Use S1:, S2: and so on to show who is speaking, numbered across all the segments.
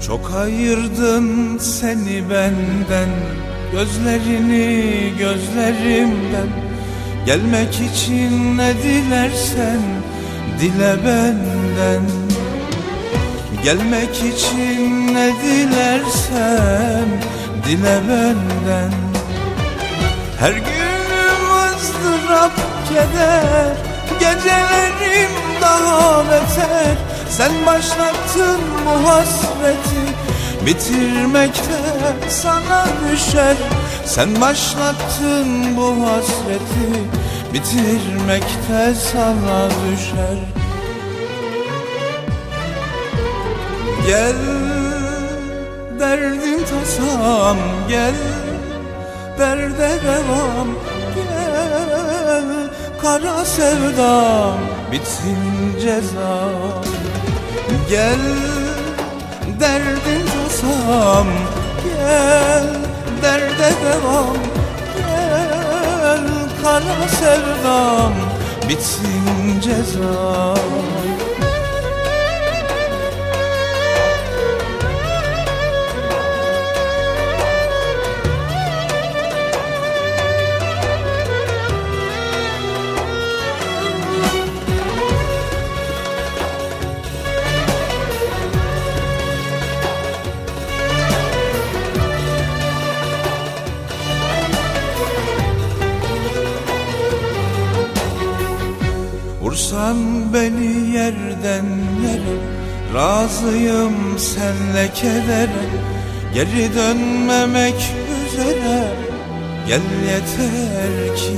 S1: Çok ayırdın seni benden, gözlerini gözlerimden. Gelmek için ne dilersen dile benden. Gelmek için ne dilersen dile benden. Her günüm ızdırap keder, gecelerim daha beter. Sen başlattın bu hasreti, bitirmekte sana düşer. Sen başlattın bu hasreti, bitirmekte sana düşer. Gel derdim tasam, gel derde devam. Gel kara sevdam, bitsin cezam. Gel derdin tasam, gel derde devam. Gel kara sevdam, bitsin cezam. Vursan beni yerden yere, razıyım senle kedere. Geri dönmemek üzere, gel yeter ki.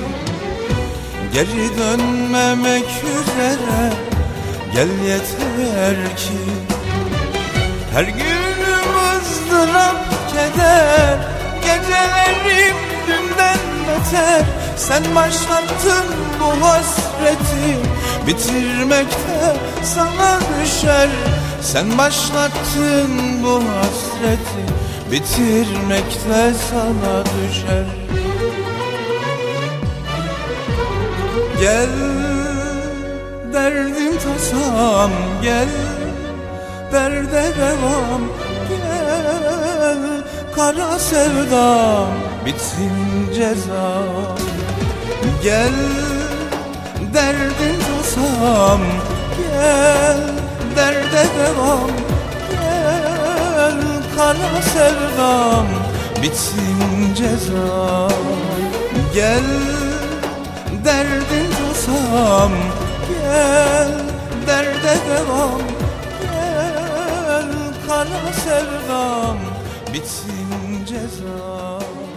S1: Geri dönmemek üzere, gel yeter ki. Her günüm ızdırap keder, gecelerim dünden beter. Sen başlattın bu hasreti, bitirmekte sana düşer. Sen başlattın bu hasreti, bitirmekte sana düşer. Gel derdim tasam, gel derde devam. Gel kara sevdam, bitsin cezam. Gel derdin tasam, gel derde devam. Gel kara sevdam, bitsin cezam. Gel derdin tasam, gel derde devam. Gel kara sevdam, bitsin cezam.